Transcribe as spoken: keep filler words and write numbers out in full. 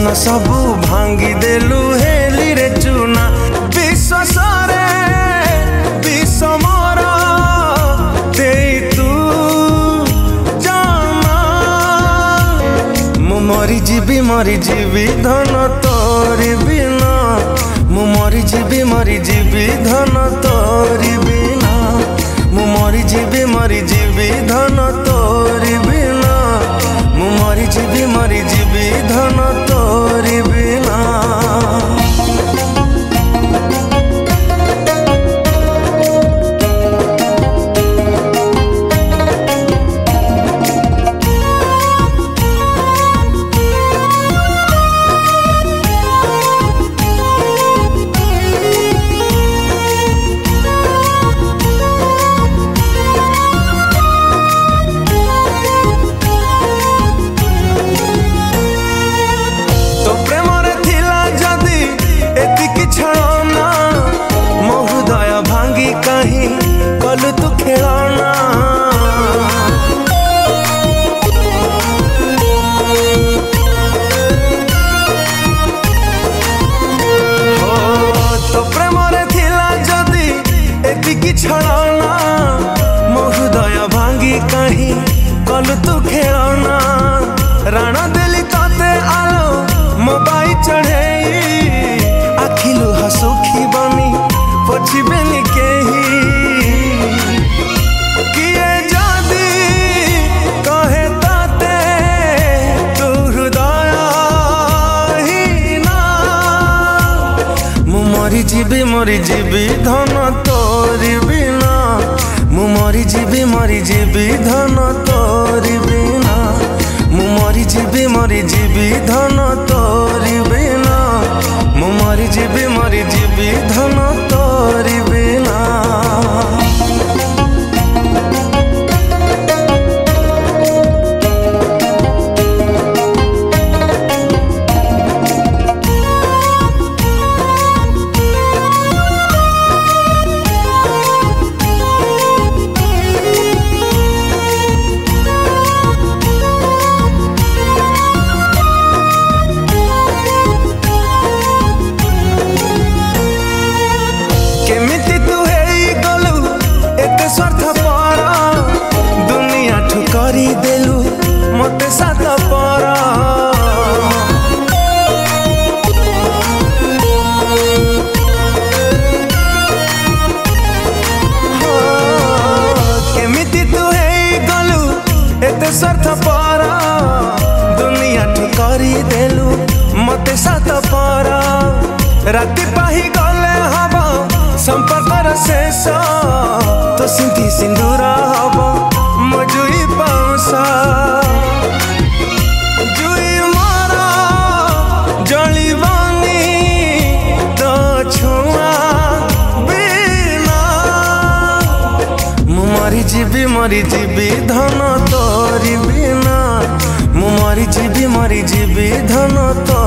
मन सबू भांगी देलु हेली रे चुना विश्वास रे विश्व मोर दे तू जाना मु मरी जीवी मरी जीवी धन तोरी बिना मु मरी जीवी मरी जीवी धन तोरी बिना मु मरी जीवी मरी जीवी धन तोरी बिना मु मरी जीवी मरी जीवी धन तोरी बिना। कहीं कल तू खेलाना हो तो प्रेम रे थिला जदी एतिकी छड़ाना मो हृदय भांगी कहीं कल तू खेलाना राणा देली ताते आलो मोबाइल चढ़े आखिलु हसुखी बनी पछी बेली के मरी जीवी मरी जीवी धन तोरी बिना मु मरी जीवी मरी जीवी धन तोरी बिना मु मरी जीवी मरी जीवी धन तोरी बिना मु मरी जीवी मरी जीवी धन तोरी बिना। केमिति तू हेई गलु एते स्वार्थ पर दुनिया ठुकरी देलु मते साथ पर केमिति तू हेई गलु एते स्वार्थ पर दुनिया ठुकरी देलु मते साथ पर राति पाही गले हबा संपर्क शेष तो सिंधी सिंदूर हब मजुई पाउसा जुई मारा जलिबानी तो छुआ बिना मु मरी जीवी मरी जीवी धन तोरी बिना मु मरी जीवी मरी जीवी धन तो